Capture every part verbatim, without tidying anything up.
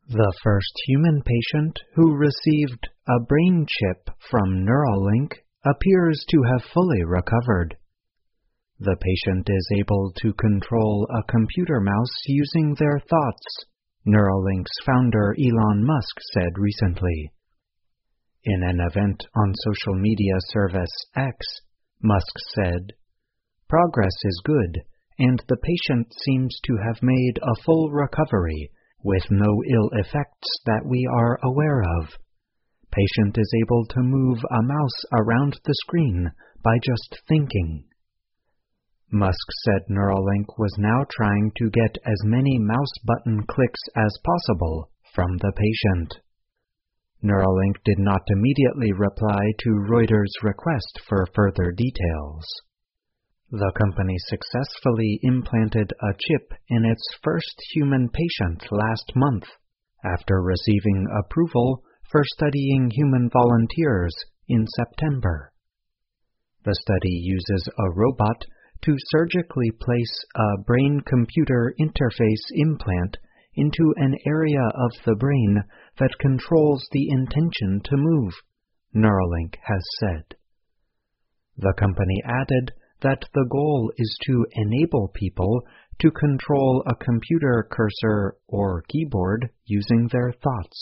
The first human patient who received a brain chip from Neuralink appears to have fully recovered. The patient is able to control a computer mouse using their thoughts, Neuralink's founder Elon Musk said recently. In an event on social media service X, Musk said, "Progress is good, and the patient seems to have made a full recovery, with no ill effects that we are aware of. Patient is able to move a mouse around the screen by just thinking." Musk said Neuralink was now trying to get as many mouse button clicks as possible from the patient. Neuralink did not immediately reply to Reuters' request for further details. The company successfully implanted a chip in its first human patient last month, after receiving approval for studying human volunteers in September. The study uses a robot to surgically place a brain-computer interface implant into an area of the brain that controls the intention to move, Neuralink has said. The company added that the goal is to enable people to control a computer cursor or keyboard using their thoughts.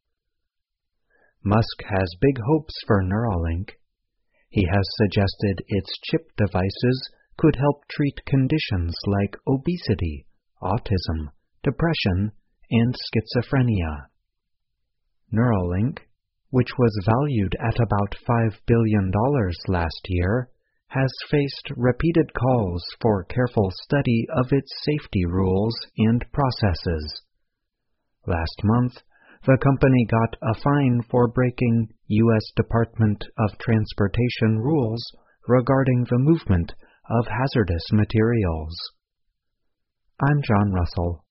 Musk has big hopes for Neuralink. He has suggested its chip devices could help treat conditions like obesity, autism, depression, and schizophrenia. Neuralink, which was valued at about five billion dollars last year, has faced repeated calls for careful study of its safety rules and processes. Last month, the company got a fine for breaking U S Department of Transportation rules regarding the movement of hazardous materials. I'm John Russell.